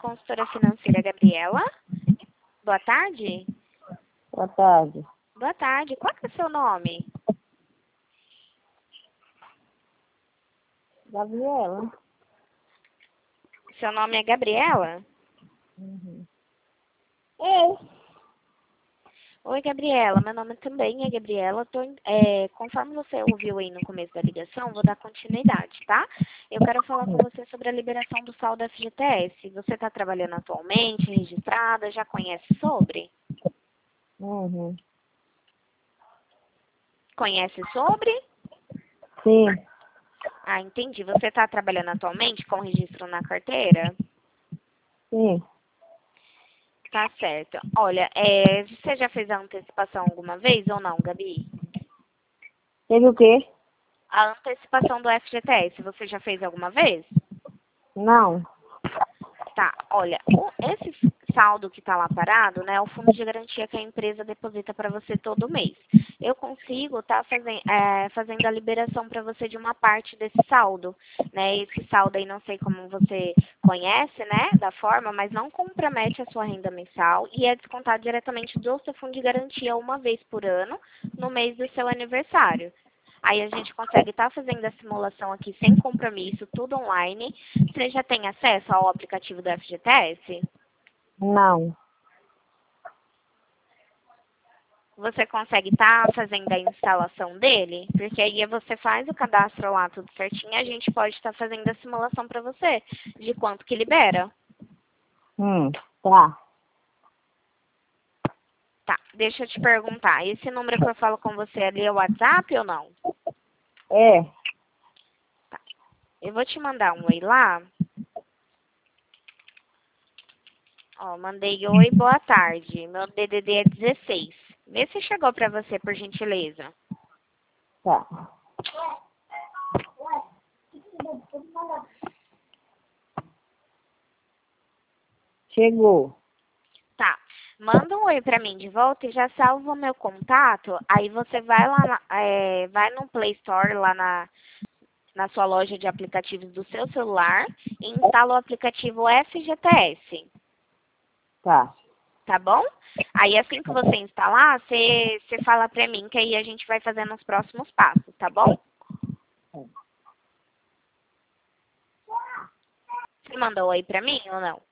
consultora financeira Gabriela. Boa tarde. Boa tarde. Boa tarde. Qual que é o seu nome? Gabriela. Seu nome é Gabriela? Uhum. Oi, Gabriela. Meu nome também é Gabriela. Conforme você ouviu aí no começo da ligação, vou dar continuidade, tá? Eu quero falar com você sobre a liberação do saldo FGTS. Você está trabalhando atualmente, registrada, já conhece sobre? Uhum. Conhece sobre? Sim. Ah, entendi. Você está trabalhando atualmente com registro na carteira? Sim. Tá certo. Olha, você já fez a antecipação alguma vez ou não, Gabi? Teve o quê? A antecipação do FGTS, você já fez alguma vez? Não. Tá, olha, esse saldo que está lá parado, né, é o fundo de garantia que a empresa deposita para você todo mês. Eu consigo estar fazendo a liberação para você de uma parte desse saldo, né? Esse saldo aí, não sei como você conhece, né, da forma, mas não compromete a sua renda mensal e é descontado diretamente do seu fundo de garantia uma vez por ano, no mês do seu aniversário. Aí a gente consegue estar fazendo a simulação aqui sem compromisso, tudo online. Você já tem acesso ao aplicativo do FGTS? Não. Você consegue estar fazendo a instalação dele? Porque aí você faz o cadastro lá tudo certinho e a gente pode estar fazendo a simulação para você de quanto que libera. Tá. Tá, deixa eu te perguntar. Esse número que eu falo com você ali é o WhatsApp ou não? É. Tá. Eu vou te mandar um oi lá. Ó, mandei oi, boa tarde. Meu DDD é 16. Vê se chegou para você, por gentileza. Tá. Chegou. Tá. Manda um oi pra mim de volta e já salva o meu contato. Aí você vai lá, vai no Play Store, lá na sua loja de aplicativos do seu celular e instala o aplicativo FGTS. Tá. Tá bom? Aí assim que você instalar, você fala pra mim que aí a gente vai fazendo os próximos passos, tá bom? Você mandou oi pra mim ou não?